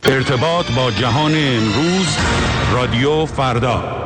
ارتباط با جهان امروز، رادیو فردا.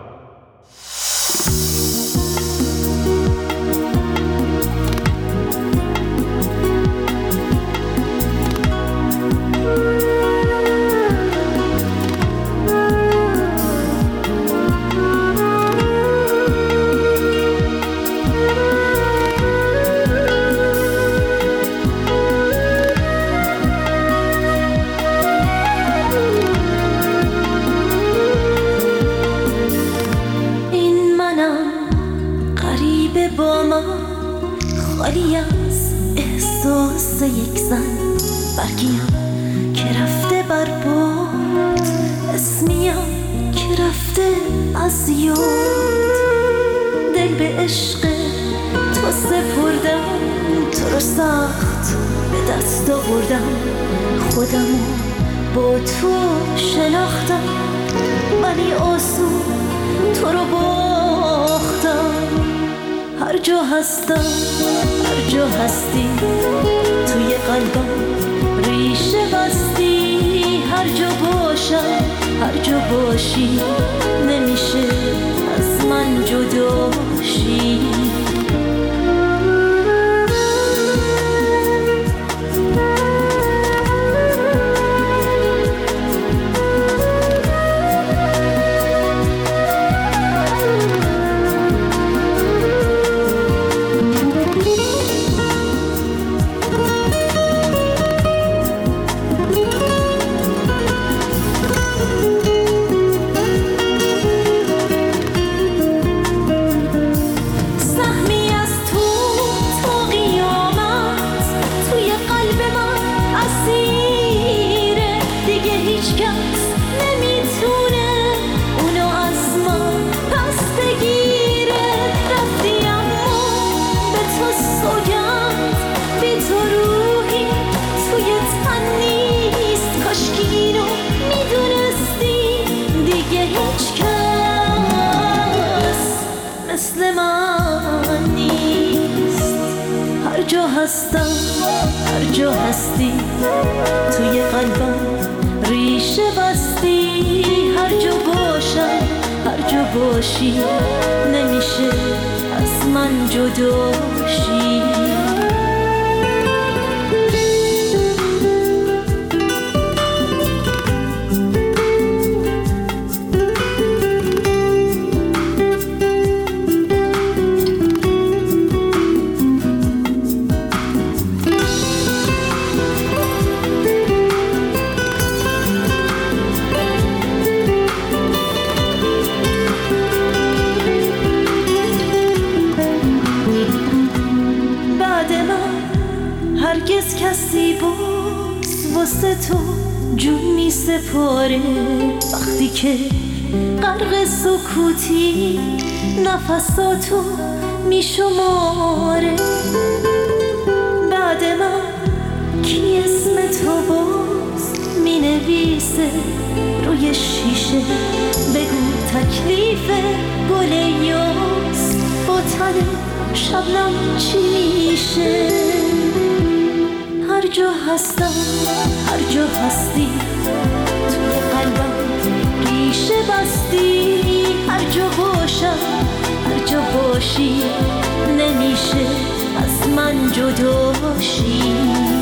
خالی از احساس یک زن، برگیم که رفته بر باد، اسمیم که رفته از یاد. دل به عشق تو سپردم، تو رو سخت به دست آوردم، خودمو با تو شناختم، ولی آسون تو رو باختم. هر جا هستم، هر جا هستی، توی قلبم ریشه بستی. هر جا باشم، هر جا باشی، نمیشه از من جدا شی. هستم، هر جا هستی، توی قلبم ریشه بستی. هر جا باشم، هر جا باشی، نمیشه از من جدا شی. هرگز کسی باز واسه تو جون می سپاره، وقتی که غرق سکوتی نفساتو می شماره. بعد من کی اسم تو باز می نویسه روی شیشه؟ بگو تکلیف گل یاس با تن شبنم چی میشه؟ هر جا هستم، هر جا هستی، توی قلبم ریشه بستی. هر جا باشم، هر جا باشی، نمیشه از من جدا شی.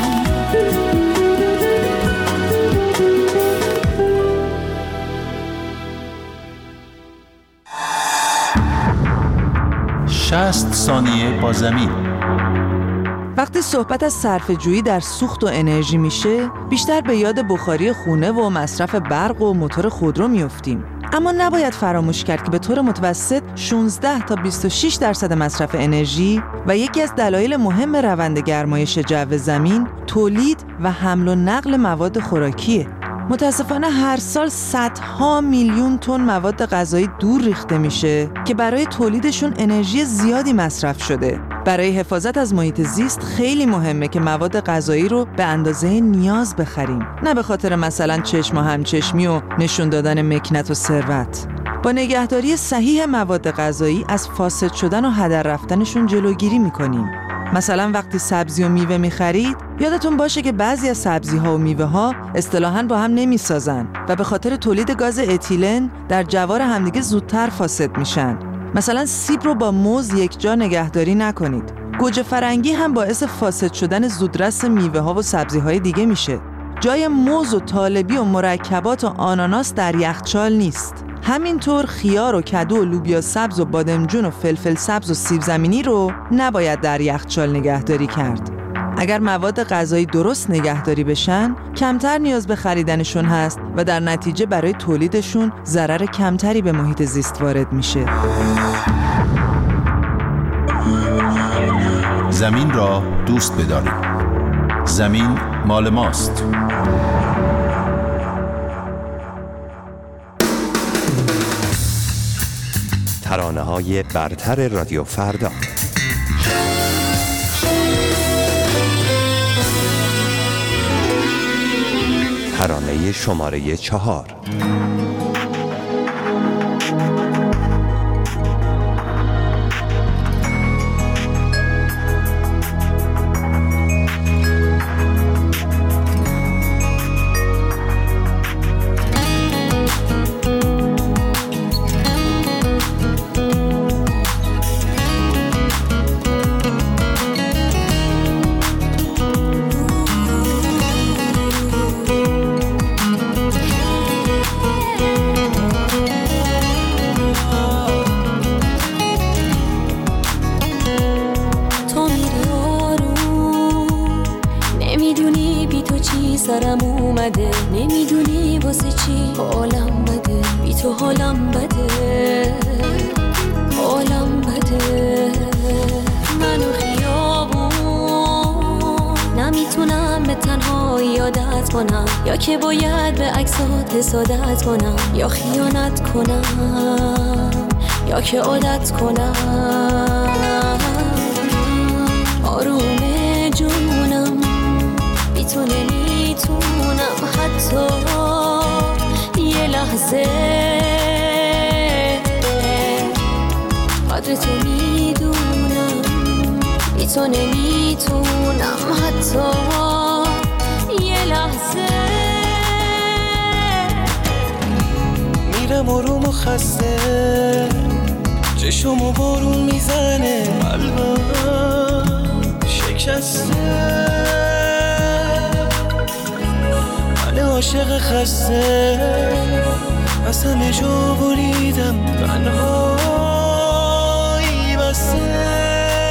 شصت ثانیه با زمین. وقتی صحبت از صرفه‌جویی در سوخت و انرژی میشه، بیشتر به یاد بخاری خونه و مصرف برق و موتور خودرو میافتیم. اما نباید فراموش کرد که به طور متوسط 16 تا 26% مصرف انرژی و یکی از دلایل مهم روند گرمایش جو زمین تولید و حمل و نقل مواد خوراکیه. متاسفانه هر سال صدها میلیون تن مواد غذایی دور ریخته میشه که برای تولیدشون انرژی زیادی مصرف شده. برای حفاظت از محیط زیست خیلی مهمه که مواد غذایی رو به اندازه نیاز بخریم، نه به خاطر مثلا چشم و همچشمی و نشون دادن مکنت و ثروت. با نگهداری صحیح مواد غذایی از فاسد شدن و هدر رفتنشون جلوگیری میکنیم. مثلا وقتی سبزی و میوه میخرید یادتون باشه که بعضی از سبزی‌ها و میوه‌ها اصطلاحاً با هم نمیسازن و به خاطر تولید گاز اتیلن در جوار همدیگه زودتر فاسد میشن. مثلا سیب رو با موز یک جا نگهداری نکنید. گوجه فرنگی هم باعث فاسد شدن زودرس میوه‌ها و سبزی‌های دیگه میشه. جای موز و طالبی و مرکبات و آناناس در یخچال نیست. همینطور خیار و کدو و لوبیا سبز و بادمجون و فلفل سبز و سیب زمینی رو نباید در یخچال نگهداری کرد. اگر مواد غذایی درست نگهداری بشن، کمتر نیاز به خریدنشون هست و در نتیجه برای تولیدشون ضرر کمتری به محیط زیست وارد میشه. زمین را دوست بدارید. زمین مال ماست. ترانه‌های برتر رادیو فردا. ترانه شماره 4. سرم اومده، نمیدونی واسه چی حالم بده، بی تو حالم بده، حالم بده. منو خیابون نمیتونم به تنهایی عادت کنم، یا که باید به عکسات حسادت کنم، یا خیانت کنم، یا که عادت کنم. آروم جونم بی تو نمیتونم حتی یه لحظه، قدر تو میدونم، بی تو نمیتونم حتی یه لحظه. میرم آروم و خسته، چشم و بارون میزنه، قلبم شکسته، من عاشق خسته، از همه جا بریدم، تنهایی بسته.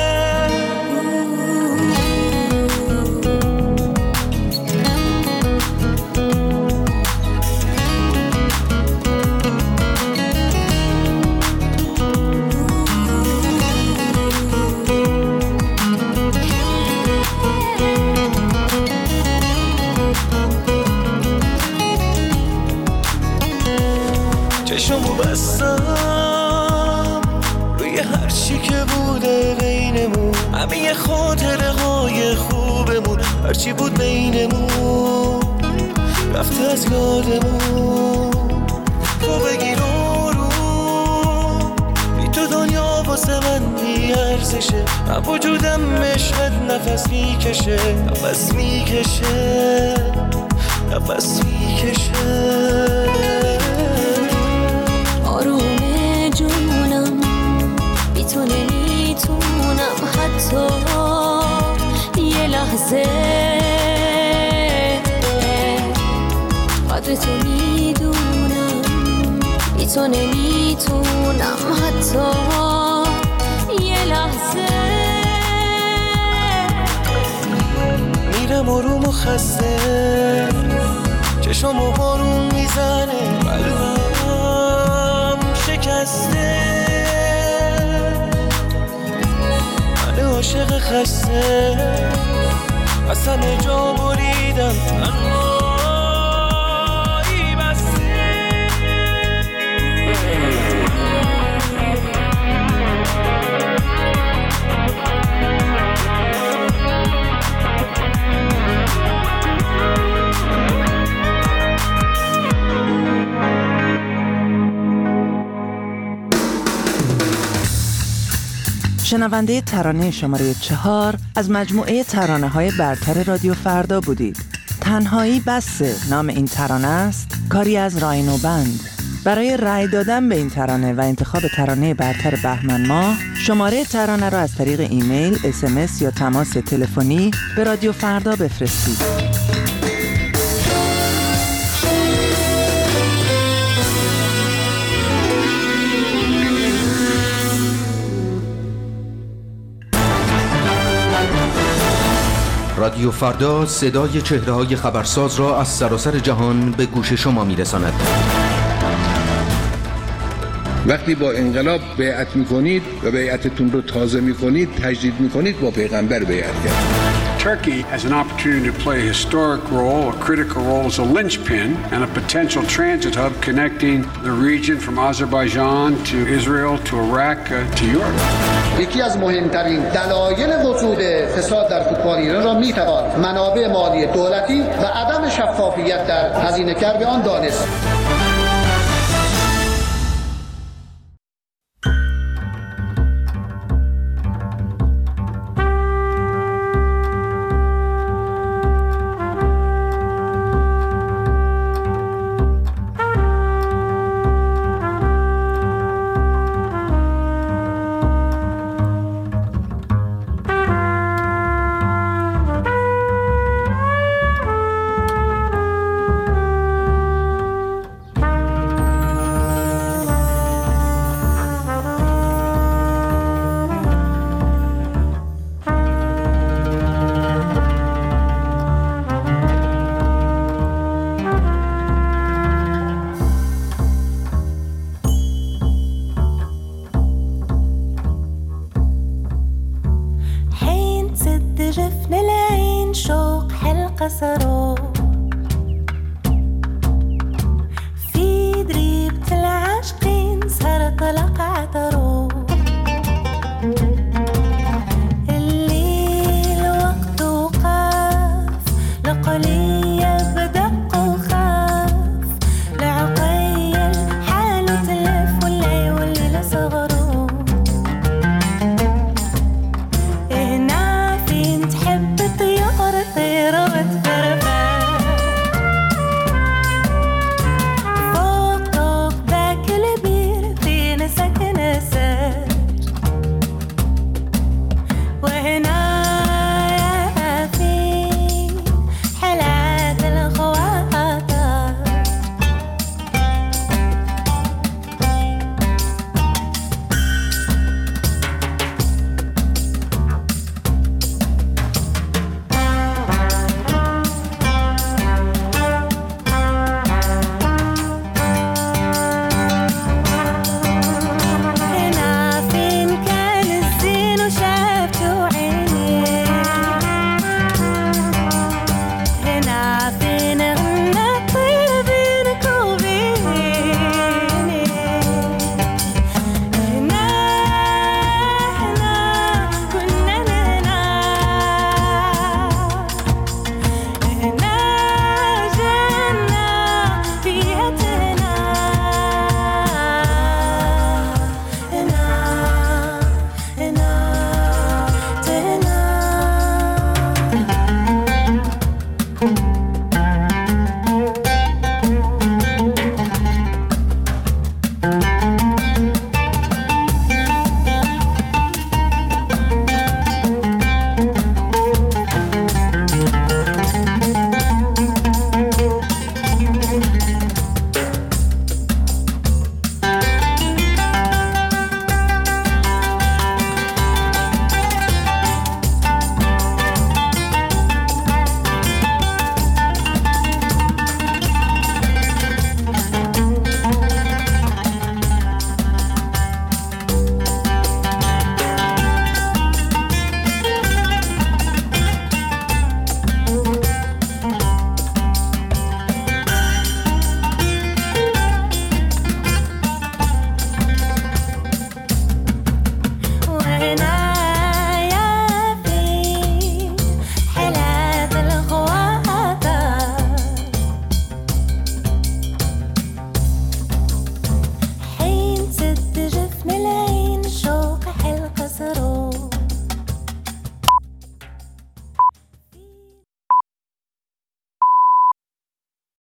چشمو بستم روی هر چی که بوده بینمون، همه خاطره های خوبمون، هرچی بود بینمون رفته از یادمون. تو بگیر آروم، بی تو دنیا واسه من بی ارزشه، من وجودم عشقت نفس میکشه، نفس میکشه، نفس میکشه. آروم جونم بی تو نمیتونم حتی یه لحظه، قدر تو میدونم، بی تو نمیتونم حتی یه لحظه. میرم آروم و خسته، چشم و بارون میزنه، قلبم شکسته، من عاشق خسته، از همه جا بریدم، تنهایی بسته. شنونده ترانه شماره 4 از مجموعه ترانه‌های برتر رادیو فردا بودید. تنهایی بسه نام این ترانه است، کاری از راینو بند. برای رأی دادن به این ترانه و انتخاب ترانه برتر بهمن ماه، شماره ترانه را از طریق ایمیل، SMS یا تماس تلفنی به رادیو فردا بفرستید. رادیو فردا صدای چهره‌های خبرساز را از سراسر جهان به گوش شما می‌رساند. وقتی با انقلاب بیعت می‌کنید و بیعتتون رو تازه می‌کنید، تجدید می‌کنید، با پیغمبر بیعت کرد. Turkey has an opportunity to play a historic role, a critical role as a linchpin and a potential transit hub connecting the region from Azerbaijan to Israel to Iraq to Europe. یکی از مهمترین دلایل وجود فساد در فوتبال ایران را میتوان منابع مالی دولتی و عدم شفافیت در هزینه‌کرد آن دانست.